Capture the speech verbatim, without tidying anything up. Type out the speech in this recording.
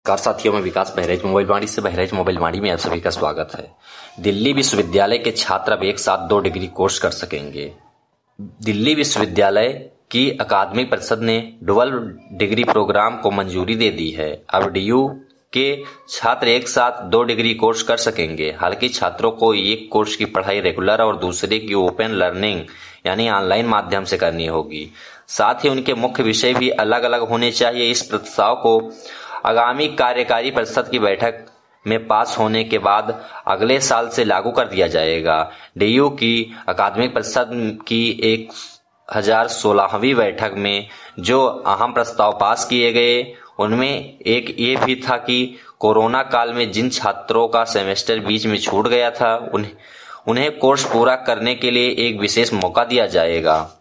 Car साथियों में विकास Bahraich mobile वाणी से बहराइच मोबाइल वाणी में आप सभी का स्वागत है। दिल्ली विश्वविद्यालय के छात्र अब एक साथ दो डिग्री कोर्स कर सकेंगे। दिल्ली विश्वविद्यालय की अकादमिक परिषद ने डुअल डिग्री प्रोग्राम को मंजूरी दे दी है। अब डीयू के छात्र एक साथ दो डिग्री कोर्स कर सकेंगे। हालांकि छात्रों को एक कोर्स की पढ़ाई रेगुलर और दूसरे की ओपन लर्निंग यानी ऑनलाइन माध्यम से करनी होगी। साथ ही उनके मुख्य विषय भी अलग अलग होने चाहिए। इस प्रस्ताव को आगामी कार्यकारी परिषद की बैठक में पास होने के बाद अगले साल से लागू कर दिया जाएगा। डीयू की अकादमिक परिषद की एक हजार सोलहवीं बैठक में जो अहम प्रस्ताव पास किए गए उनमें एक ये भी था कि कोरोना काल में जिन छात्रों का सेमेस्टर बीच में छूट गया था उन्हें उन्हें कोर्स पूरा करने के लिए एक विशेष मौका दिया जाएगा।